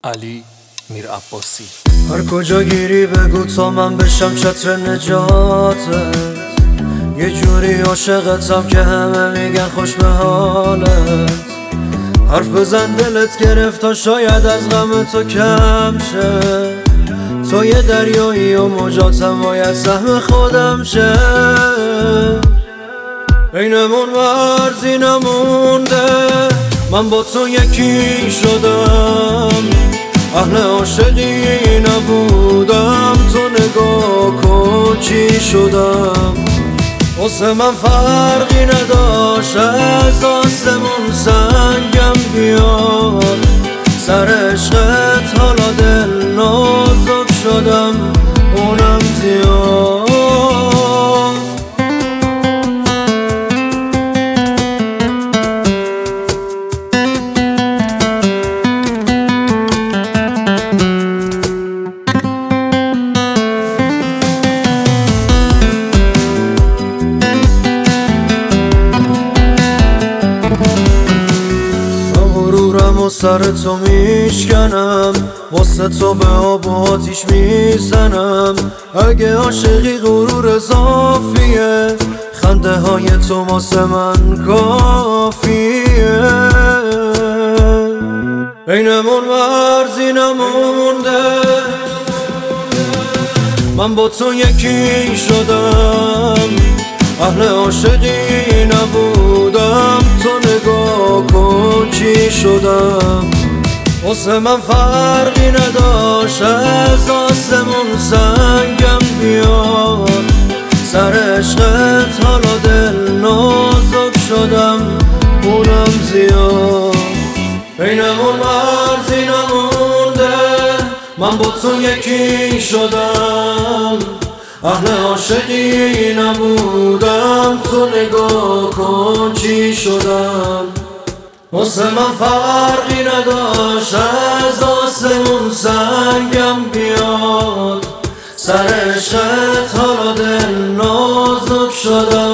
علی میر عباسی. هر کجا گیری بگو تا من بشم چتر نجاتت. یه جوری عاشقتم که همه میگن خوش به حالت. حرف بزن دلت گرفت تا شاید از غم تو کم شه. تو یه دریایی و موجاتم باید سهم خودم شه. بینمون مرزی نمونده، من با تو یکی شدم. اهل عاشقی نبودم، تو نگاه کن چی شدم. واسه من فرقی نداشت از آسمون سنگم بیاد. سر عشقت حالا دل نازک شدم، اونم زیاد. و سر تو میشکنم، واسه تو به آب و آتیش میزنم. اگه عاشقی غرور اضافیه، خنده های تو واسه من کافیه. بینمون مرزی نمونده، من با تو یکی شدم. اهل عاشقی نبودم، تو نگاه کن چی شدم. واسه من فرقی نداشت از آسمون سنگم بیاد. سر عشقت حالا دل نازک شدم، اونم زیاد. بینمون مرزی نمونده، من با تو یکی شدم. اهل عاشقی نبودم، تو نگاه کن چی شدم. واسه من فرقی نداشت از آسمون سنگم بیاد. سر عشقت حالا دل نازک شدم،